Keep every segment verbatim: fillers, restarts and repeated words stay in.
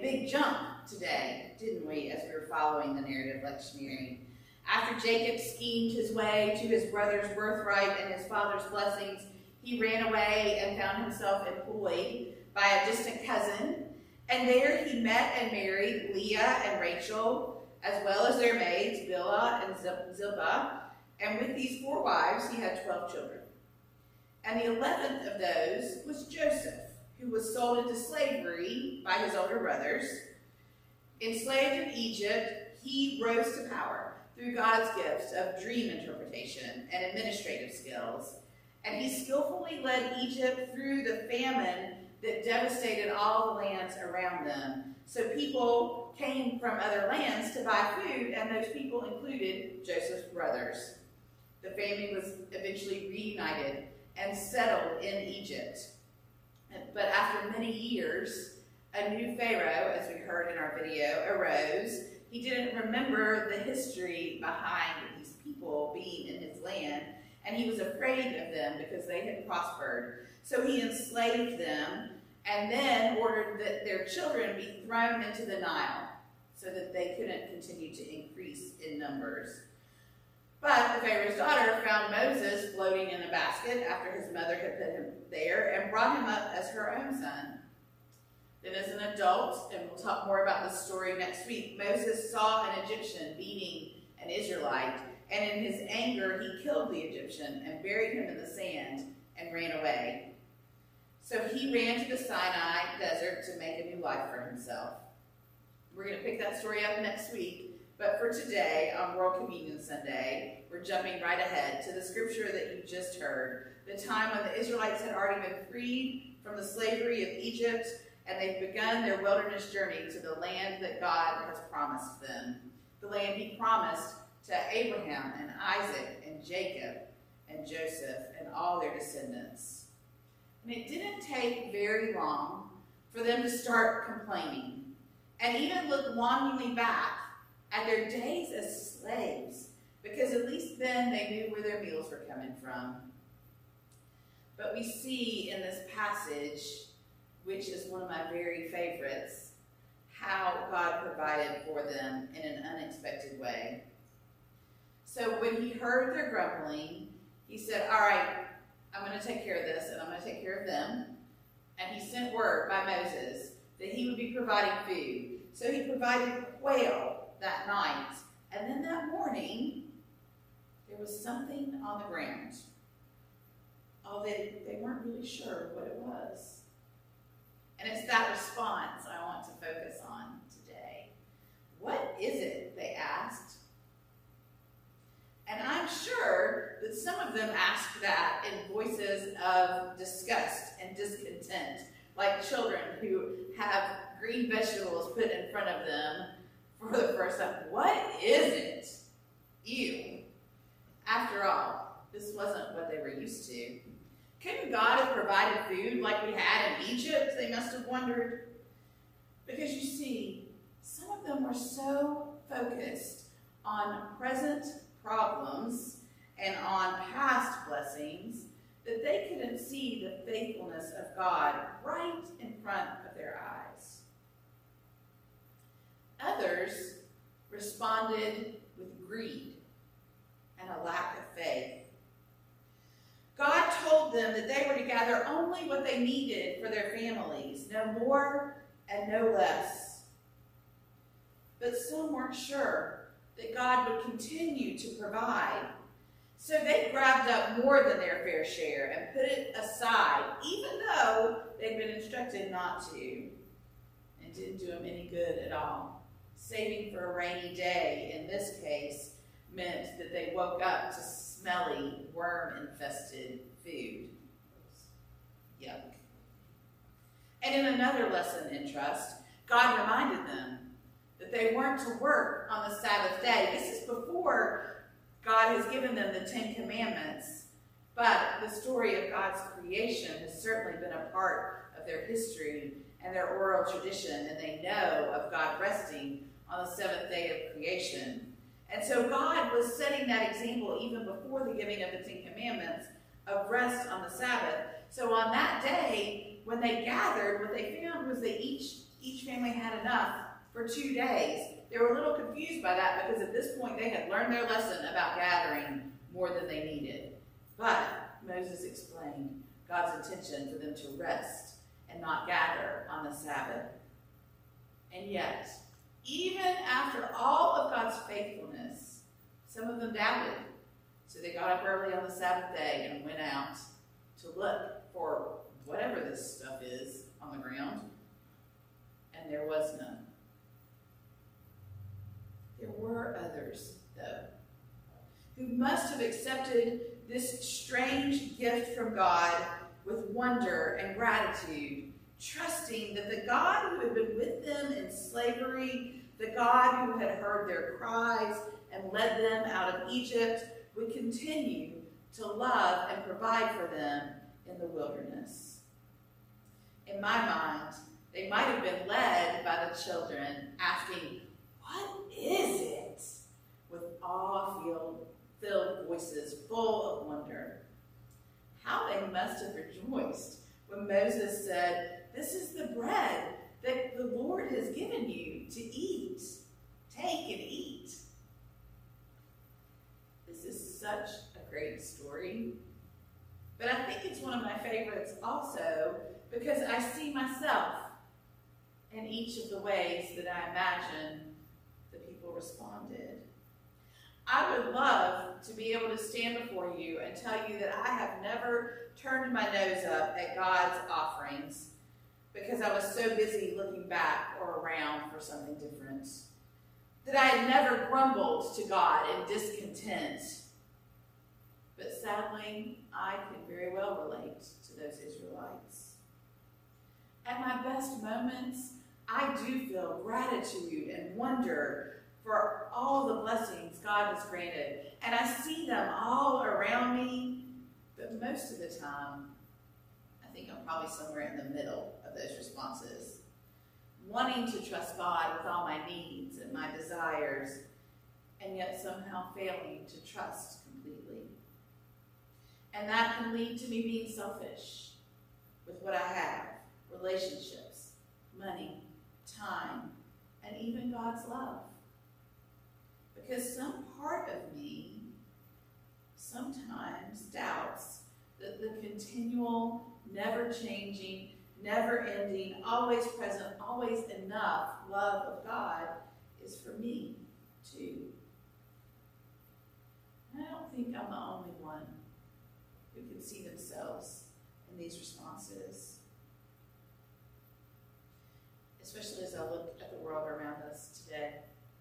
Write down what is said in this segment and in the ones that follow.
big jump today, didn't we, as we were following the narrative lectionary. After Jacob schemed his way to his brother's birthright and his father's blessings, he ran away and found himself employed by a distant cousin. And there he met and married Leah and Rachel, as well as their maids, Bilhah and Zilpah. And with these four wives, he had twelve children. And the eleventh of those was Joseph, who was sold into slavery by his older brothers. Enslaved in Egypt, he rose to power through God's gifts of dream interpretation and administrative skills. And he skillfully led Egypt through the famine that devastated all the lands around them. So people came from other lands to buy food, and those people included Joseph's brothers. The family was eventually reunited and settled in Egypt. But after many years, a new Pharaoh, as we heard in our video, arose. He didn't remember the history behind these people being in his land, and he was afraid of them because they had prospered. So he enslaved them and then ordered that their children be thrown into the Nile so that they couldn't continue to increase in numbers. But the Pharaoh's daughter found Moses floating in a basket after his mother had put him there and brought him up as her own son. Then as an adult, and we'll talk more about this story next week, Moses saw an Egyptian beating an Israelite, and in his anger he killed the Egyptian and buried him in the sand and ran away. So he ran to the Sinai desert to make a new life for himself. We're going to pick that story up next week, but for today, on World Communion Sunday, we're jumping right ahead to the scripture that you just heard, the time when the Israelites had already been freed from the slavery of Egypt, and they've begun their wilderness journey to the land that God has promised them, the land he promised to Abraham and Isaac and Jacob and Joseph and all their descendants. And it didn't take very long for them to start complaining and even look longingly back at their days as slaves, because at least then they knew where their meals were coming from. But we see in this passage, which is one of my very favorites, how God provided for them in an unexpected way. So when he heard their grumbling, he said, all right, I'm going to take care of this, and I'm going to take care of them. And he sent word by Moses that he would be providing food. So he provided quail that night. And then that morning, there was something on the ground. Oh, they, they weren't really sure what it was. And it's that response I want to focus on today. What is it, they asked. And I'm sure that some of them asked that in voices of disgust and discontent, like children who have green vegetables put in front of them for the first time. What is it? Ew. After all, this wasn't what they were used to. Couldn't God have provided food like we had in Egypt? They must have wondered. Because you see, some of them were so focused on present problems and on past blessings that they couldn't see the faithfulness of God right in front of their eyes. Others responded with greed and a lack of faith. God told them that they were to gather only what they needed for their families, no more and no less. But some weren't sure that God would continue to provide. So they grabbed up more than their fair share and put it aside, even though they'd been instructed not to. It didn't do them any good at all. Saving for a rainy day, in this case, meant that they woke up to smelly, worm-infested food. Yuck. And in another lesson in trust, God reminded them that they weren't to work on the Sabbath day. This is before God has given them the Ten Commandments, but the story of God's creation has certainly been a part of their history and their oral tradition, and they know of God resting on the seventh day of creation. And so God was setting that example even before the giving of the Ten Commandments of rest on the Sabbath. So on that day, when they gathered, what they found was they each Each family had enough for two days. They were a little confused by that because at this point they had learned their lesson about gathering more than they needed. But Moses explained God's intention for them to rest and not gather on the Sabbath. And yet, even after all of God's faithfulness, some of them doubted. So they got up early on the Sabbath day and went out to look for whatever this stuff is on the ground. And there was none. There were others, though, who must have accepted this strange gift from God with wonder and gratitude, trusting that the God who had been with them in slavery, the God who had heard their cries and led them out of Egypt, would continue to love and provide for them in the wilderness. In my mind, they might have been led by the children asking, "What is it?" with awe-filled filled voices full of wonder. How they must have rejoiced when Moses said, "This is the bread that the Lord has given you to eat. Take and eat." This is such a great story. But I think it's one of my favorites also because I see myself in each of the ways that I imagine the people responded. I would love to be able to stand before you and tell you that I have never turned my nose up at God's offerings because I was so busy looking back or around for something different. That I had never grumbled to God in discontent. But sadly, I can very well relate to those Israelites. At my best moments, I do feel gratitude and wonder for all the blessings God has granted. And I see them all around me, but most of the time, I think I'm probably somewhere in the middle of those responses. Wanting to trust God with all my needs and my desires, and yet somehow failing to trust completely. And that can lead to me being selfish with what I have, relationships, money, time, and even God's love. Because some part of me sometimes doubts that the continual, never-changing, never-ending, always present, always enough love of God is for me, too. And I don't think I'm the only one who can see themselves in these responses. Especially as I look at the world around us today.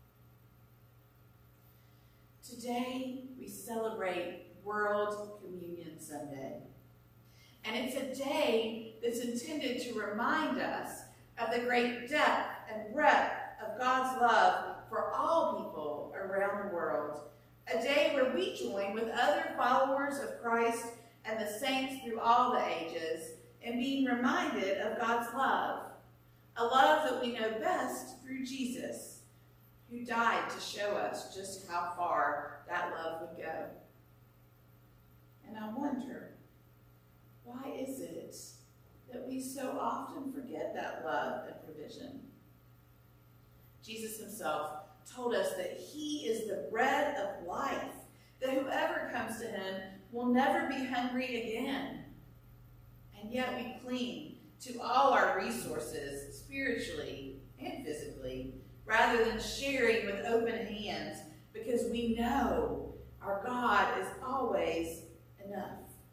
Today, we celebrate World Communion Sunday. And it's a day that's intended to remind us of the great depth and breadth of God's love for all people around the world. A day where we join with other followers of Christ and the saints through all the ages in being reminded of God's love. A love that we know best through Jesus, who died to show us just how far that love would go. And I wonder, why is it that we so often forget that love and provision? Jesus himself told us that he is the bread of life, that whoever comes to him will never be hungry again. And yet we cling to all our resources, spiritually and physically, rather than sharing with open hands, because we know our God is always enough.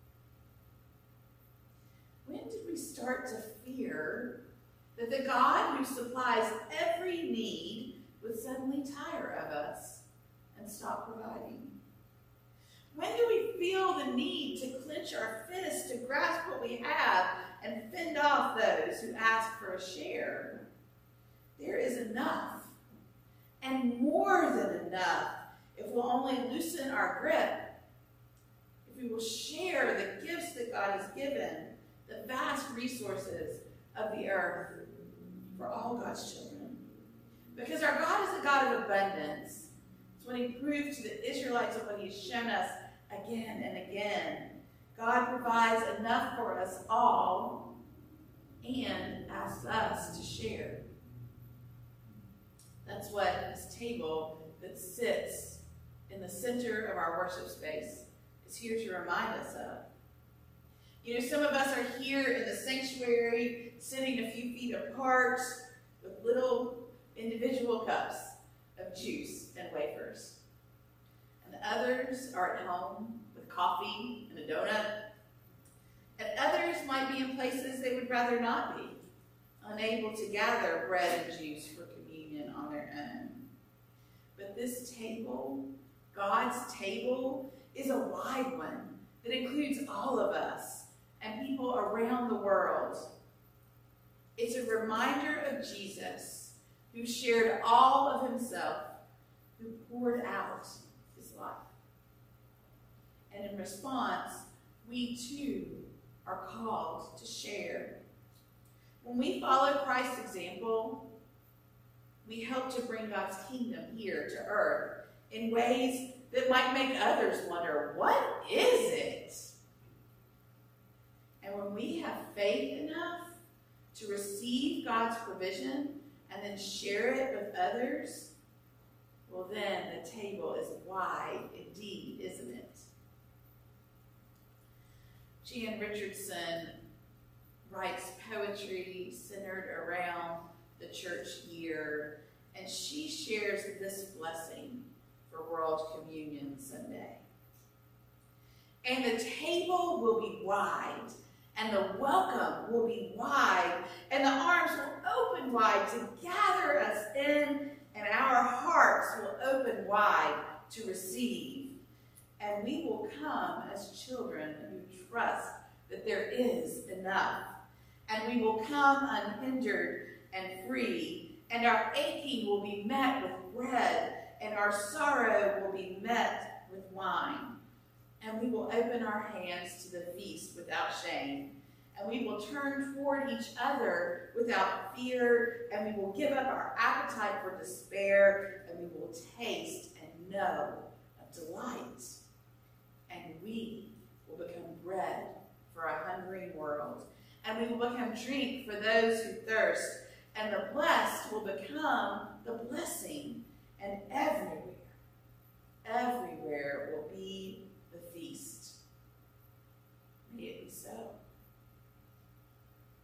When did we start to fear that the God who supplies every need would suddenly tire of us and stop providing? When do we feel the need to clench our fists to grasp what we have and fend off those who ask for a share? There is enough, and more than enough, if we'll only loosen our grip, if we will share the gifts that God has given, the vast resources of the earth for all God's children. Because our God is a God of abundance. It's what he proved to the Israelites and what he's shown us again and again. God provides enough for us all, and asks us to share. That's what this table that sits in the center of our worship space is here to remind us of. You know, some of us are here in the sanctuary, sitting a few feet apart with little individual cups of juice and wafers. And others are at home with coffee and a donut. And others might be in places they would rather not be, unable to gather bread and juice for communion on their own. But this table, God's table, is a wide one that includes all of us and people around the world. It's a reminder of Jesus, who shared all of himself, who poured out his life. And in response, we too are called to share. When we follow Christ's example, we help to bring God's kingdom here to earth in ways that might make others wonder, what is it? And when we have faith enough to receive God's provision and then share it with others, well then the table is wide indeed, isn't it? Jan Richardson writes poetry centered around the church year, and she shares this blessing for World Communion Sunday. And the table will be wide, and the welcome will be wide, and the arms will open wide to gather us in, and our hearts will open wide to receive. And we will come as children who trust that there is enough. And we will come unhindered and free, and our aching will be met with bread, and our sorrow will be met with wine. And we will open our hands to the feast without shame. And we will turn toward each other without fear, and we will give up our appetite for despair, and we will taste and know of delight. And we will become bread for a hungering world. And we will become drink for those who thirst. And the blessed will become the blessing. And everywhere, everywhere will be the feast. May it be so.